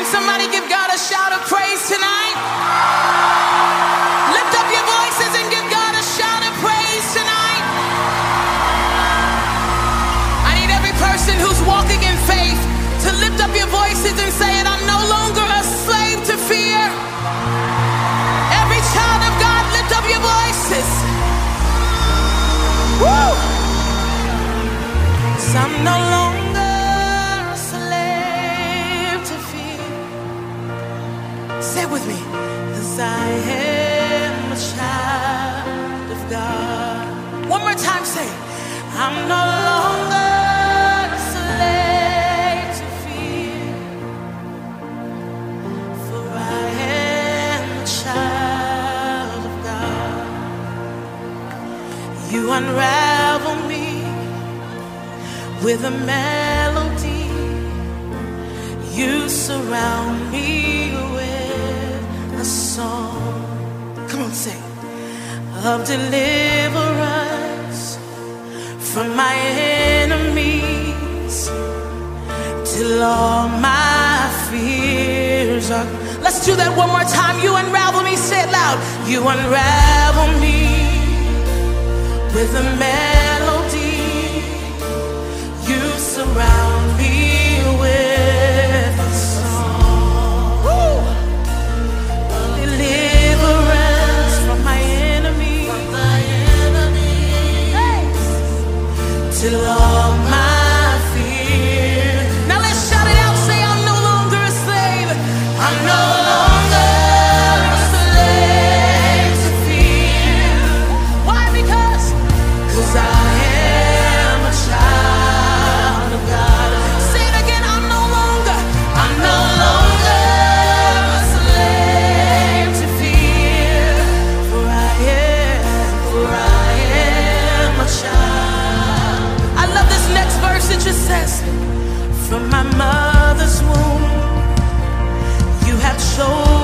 Somebody give God a shout of praise tonight. Lift up your voices and give God a shout of praise tonight. I need every person who's walking in faith to lift up your voices and say it. I'm no longer a slave to fear. Every child of God, lift up your voices. Woo! 'Cause I'm no longer a slave to fear. Say it with me. 'Cause I am a child of God. One more time, say, I'm no longer a slave to fear, for I am a child of God. You unravel me with a melody. You surround me with a song. Come on, sing. Of deliverance from my enemies, till all my fears are. Let's do that one more time. You unravel me, say it loud. You unravel me with a melody. You surround me with a song. Woo! Deliverance from my enemies, hey. Till all my fear. Now let's shout it out. Say, I'm no longer a slave. I'm no longer a slave to fear. Why? Because I am a child of God. Say it again. I'm no longer a slave to fear, for I am a child. I love this next verse. It just says, from my mother's womb, you have chosen